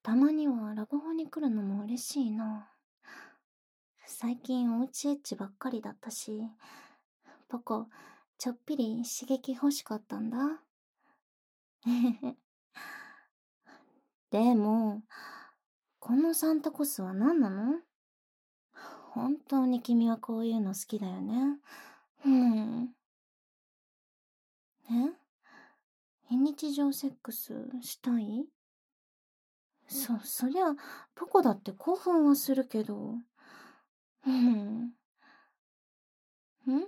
たまにはラブホに来るのも嬉しいな。最近おうちエッチばっかりだったし、ポコ、ちょっぴり刺激欲しかったんだ。でも、このサンタコスは何なの？本当に君はこういうの好きだよね。うん。え？非日常セックスしたい？そりゃ、ポコだって興奮はするけど。うん。ん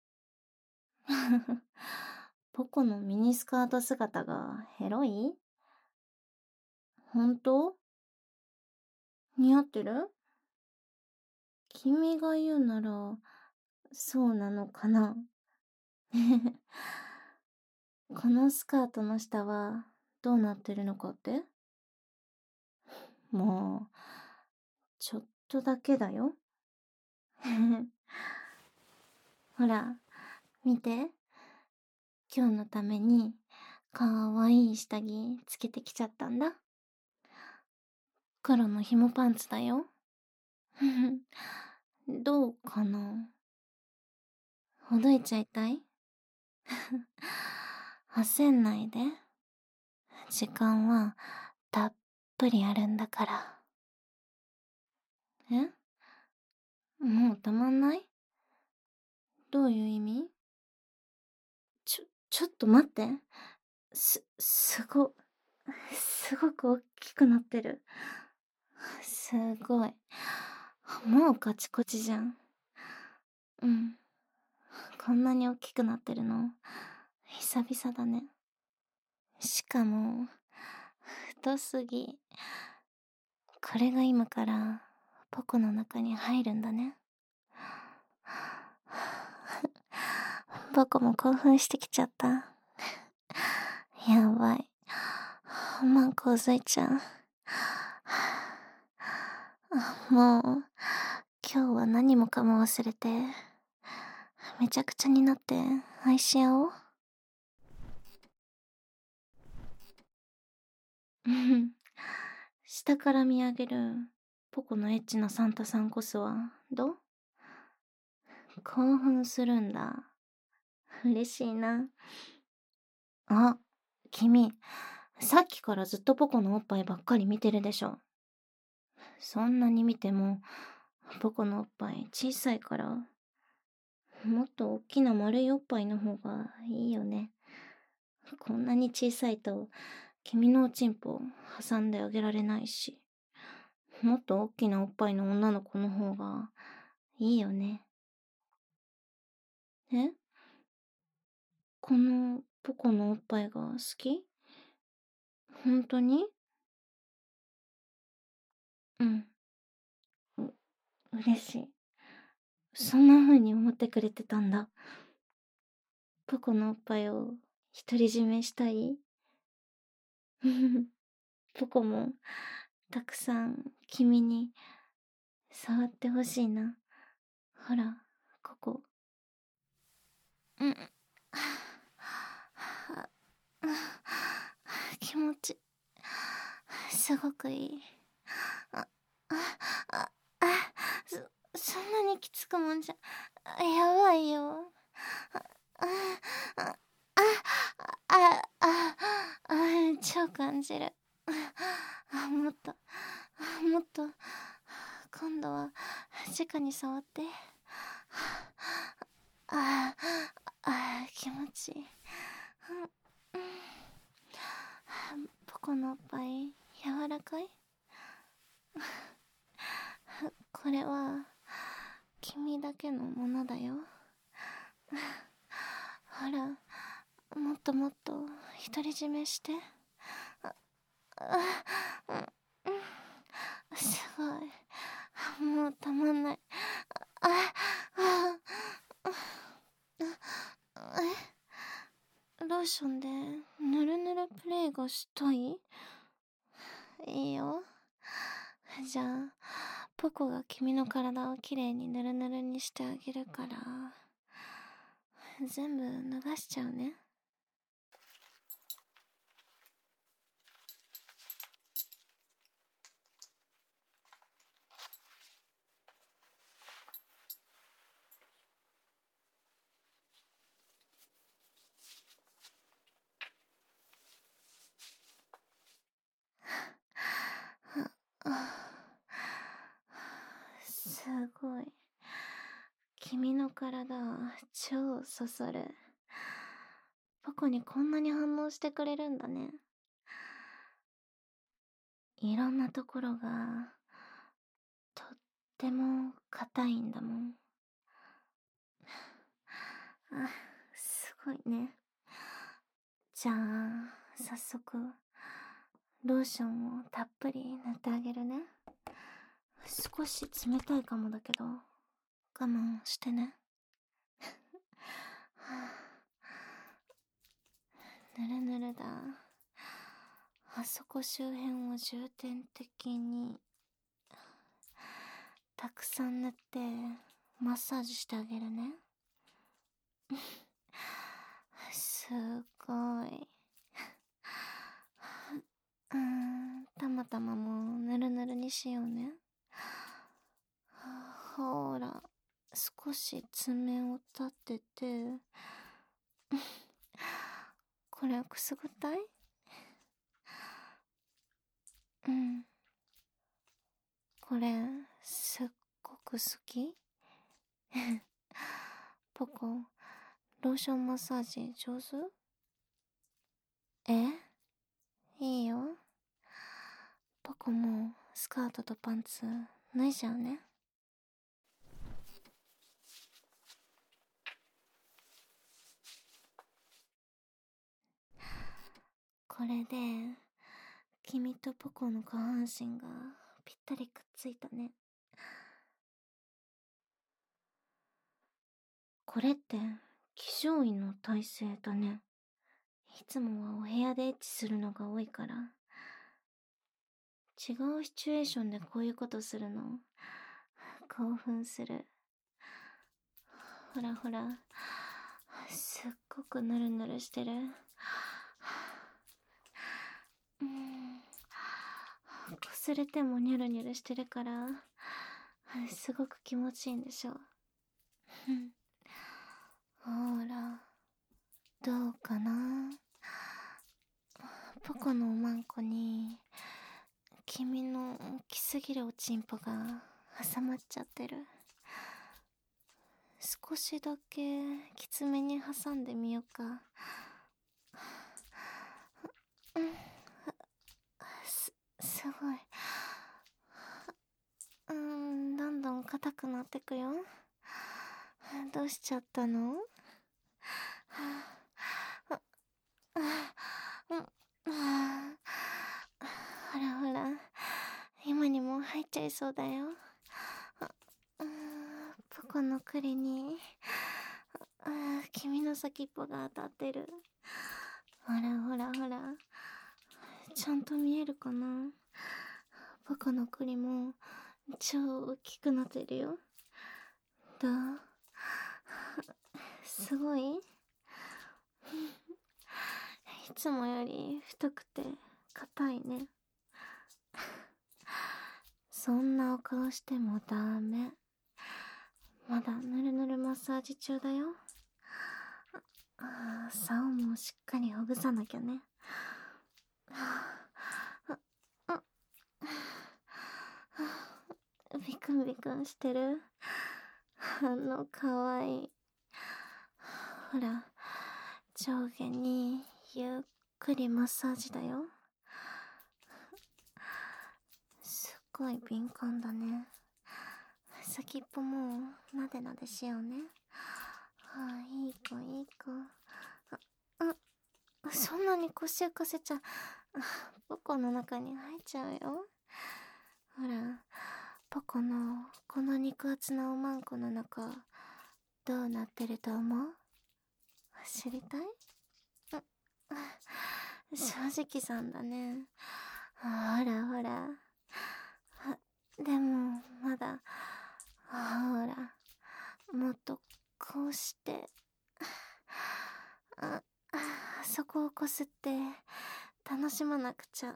ポコのミニスカート姿がヘロい？本当？似合ってる？君が言うなら、そうなのかな？このスカートの下はどうなってるのかって？もう、ちょっとだけだよ。ほら、見て。今日のために、かわいい下着つけてきちゃったんだ。黒の紐パンツだよ。どうかな？ほどいちゃいたい？焦んないで。時間はたっぷりあるんだから。え？もうたまんない？どういう意味？ちょっと待って。すごく大きくなってる。すごい。もうカチコチじゃん。うん。こんなに大きくなってるの、久々だね。しかも、太すぎ。これが今からポコの中に入るんだね。ポコも興奮してきちゃった。やばい。マン洪水ちゃん。もう、今日は何もかも忘れて、めちゃくちゃになって愛し合おう。下から見上げるポコのエッチなサンタさんこそはどう？興奮するんだ。嬉しいな。あ、君、さっきからずっとポコのおっぱいばっかり見てるでしょ。そんなに見ても、ポコのおっぱい小さいから、もっと大きな丸いおっぱいの方がいいよね。こんなに小さいと、君のおちんぽ挟んであげられないし、もっと大きなおっぱいの女の子の方がいいよね。え？このポコのおっぱいが好き？本当に？うん。嬉しい。そんな風に思ってくれてたんだ。ポコのおっぱいを独り占めしたい？ポコもたくさん君に触ってほしいな。ほら、ここ。うん。気持ち、すごくいい。あ、あ、あ、あ、そんなにきつくもんじゃ、やばいよ。あ、あ、あ、あ、あ、あ、超感じる。もっと、もっと、今度は、直に触って。あ気持ちいい。ポコのおっぱい、柔らかい？これは、君だけのものだよ。ほら、もっともっと独り占めして。うん、すごい。もうたまんない。あ、あ、ローションでぬるぬるプレイがしたい？いいよ。じゃあ、ポコが君の体をきれいにぬるぬるにしてあげるから、全部脱がしちゃうね。 ごい。君の体、超そそる。ポコにこんなに反応してくれるんだね。いろんなところが、とっても硬いんだもん。あ、すごいね。じゃあ、早速、ローションをたっぷり塗ってあげるね。少し冷たいかもだけど、我慢してね。ぬるぬるだ。あそこ周辺を重点的にたくさん塗ってマッサージしてあげるね。すごい。たまたまもうぬるぬるにしようね。ほら、少し爪を立てて。これくすぐったい？うん。これ、すっごく好き？ポコ、ローションマッサージ上手？え？いいよ。ポコもスカートとパンツ脱いじゃうね。これで、君とポコの下半身がぴったりくっついたね。これって騎乗位の体勢だね。いつもはお部屋でエッチするのが多いから、違うシチュエーションでこういうことするの興奮する。ほらほら、すっごくヌルヌルしてる。擦れてもニュルニュルしてるから、すごく気持ちいいんでしょ。ほら、どうかな。ポコのおまんこに君の大きすぎるおちんぽが挟まっちゃってる。少しだけきつめに挟んでみようか。すごい。どんどん硬くなってくよ。どうしちゃったの？ほらほら、今にも入っちゃいそうだよ。ポコの栗に君の先っぽが当たってる。ほらほらほら、ちゃんと見えるかな。ポコの栗も超大きくなってるよ。どう？すごい？いつもより太くて硬いね。そんなお顔してもダメ。まだぬるぬるマッサージ中だよ。竿もしっかりほぐさなきゃね。ビクンビクンしてる。かわいい。ほら、上下にゆっくりマッサージだよ。すっごい敏感だね。先っぽもなでなでしようね。いい子いい子。そんなに腰浮かせちゃ、ポコの中に入っちゃうよ。ほら、ポコのこの肉厚なおまんこの中、どうなってると思う？知りたい？正直さんだね。ほらほら。でも、まだ、ほら、もっとこうして、そこをこすって楽しまなくちゃ。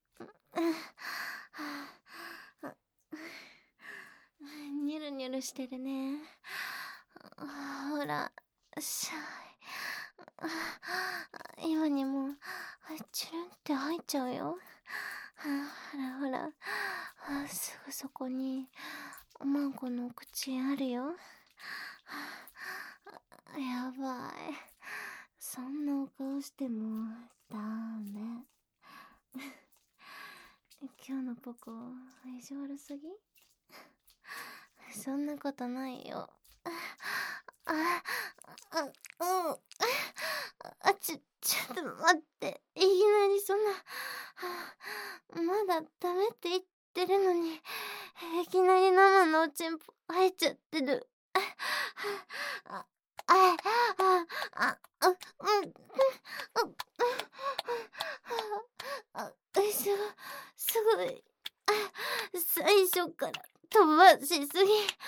ニュルニュルしてるね。ほら、しゃい。今にも、チュルンって入っちゃうよ。ほらほら、すぐそこに、 おまんこの口あるよ。やばい。そんなお顔してもダメ。今日のポコ意地悪すぎ？そんなことないよ。ちょっと待って。いきなりそんな、まだダメって言ってるのに、いきなり生のおちんぽ入っちゃってる。すごい。最初から飛ばしすぎ。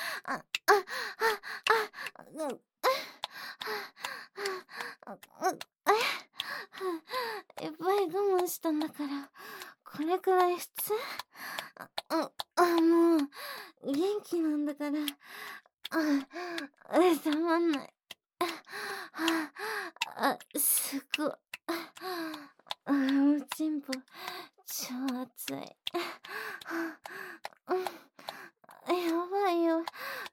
いっぱい我慢したんだから、これくらい普通？もう、元気なんだから、たまんない。すごい。おちんぽ、超熱い。やばいよ。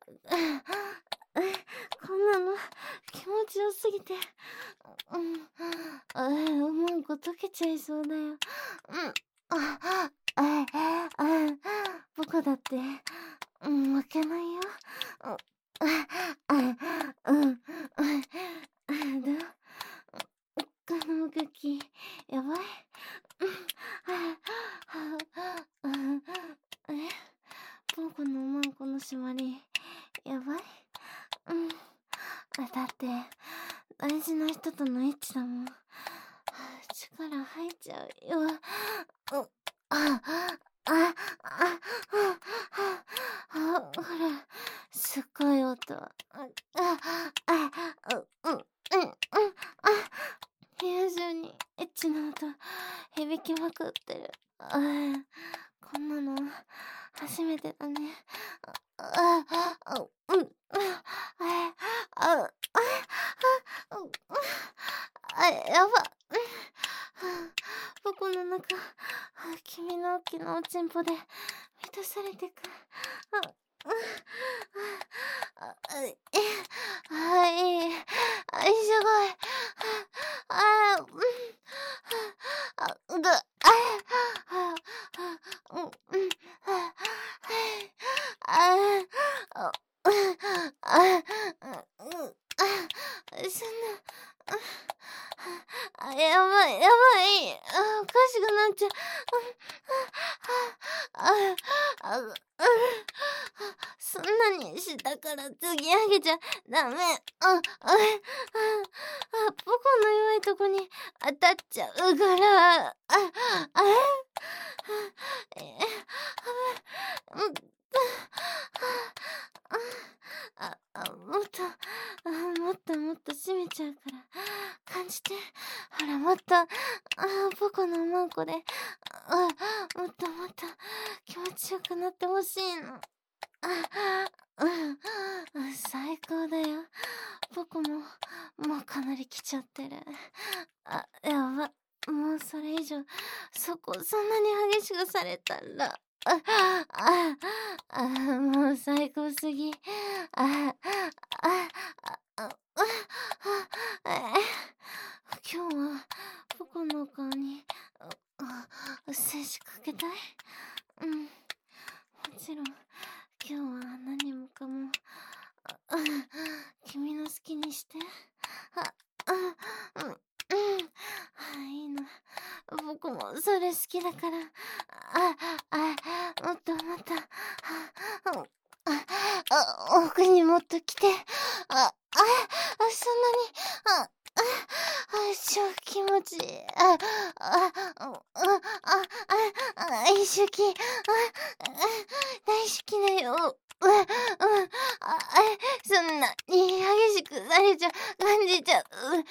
こんなの気持ちよすぎて、おまんこ溶けちゃいそうだよ。僕だって、負けないよ。どう？この動き、やばい？僕のおまんこの締まり、やばい？だって、大事な人とのエッチだもん。力入っちゃうよ。ほら、すっごい音。部屋中にエッチな音響きまくってる。こんなの初めてだね。やば。僕の中、君の大きなおちんぽで満たされてく。すごい。そんな、やばい、やばい。おかしくなっちゃう。そんなに下から突き上げちゃダメ。僕の弱いとこに当たっちゃうから。もっと締めちゃうから感じて。ほら、もっと僕のおまんこでもっと気持ちよくなってほしいの。最高だよ。僕もうかなり来ちゃってる。やば。もうそれ以上そんなに激しくされたら、もう最高すぎ。今日は僕のお顔に精子かけたい？もちろん今日は何もかも君の好きにして。いいの。僕もそれ好きだから。もっと奥にもっと来て。そんなに、超気持ちいい。一緒き、大好きだよ。そんなに激しくされちゃ感じちゃう。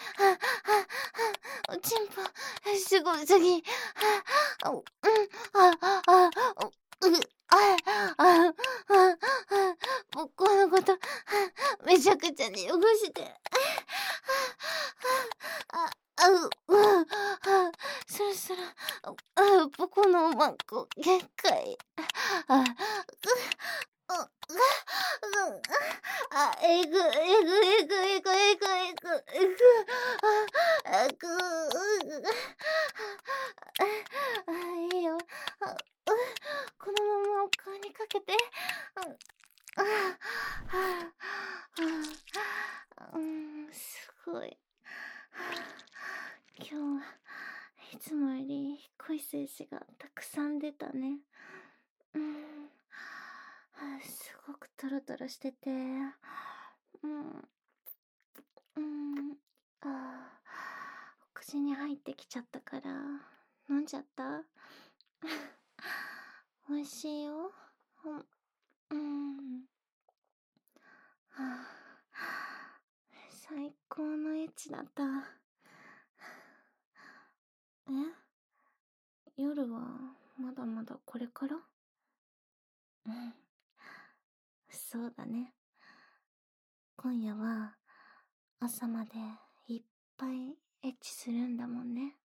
おちんぽすごすぎ。僕のことめちゃくちゃに汚して。そろそろ僕のおまんこ限界。 う、う、あ、えぐ、えぐ、えぐ、えぐ、えぐ、えぐ、えぐ、あ、ぐ、いいよ。このままお顔にかけて。すごい。今日はいつもより濃い精子がたくさん出たね。すごくトロトロしてて、うん、お口に入ってきちゃったから飲んじゃった。美味しいよ。うん。最高のエッチだった。夜はまだまだこれから？うん。そうだね。今夜は朝までいっぱいエッチするんだもんね。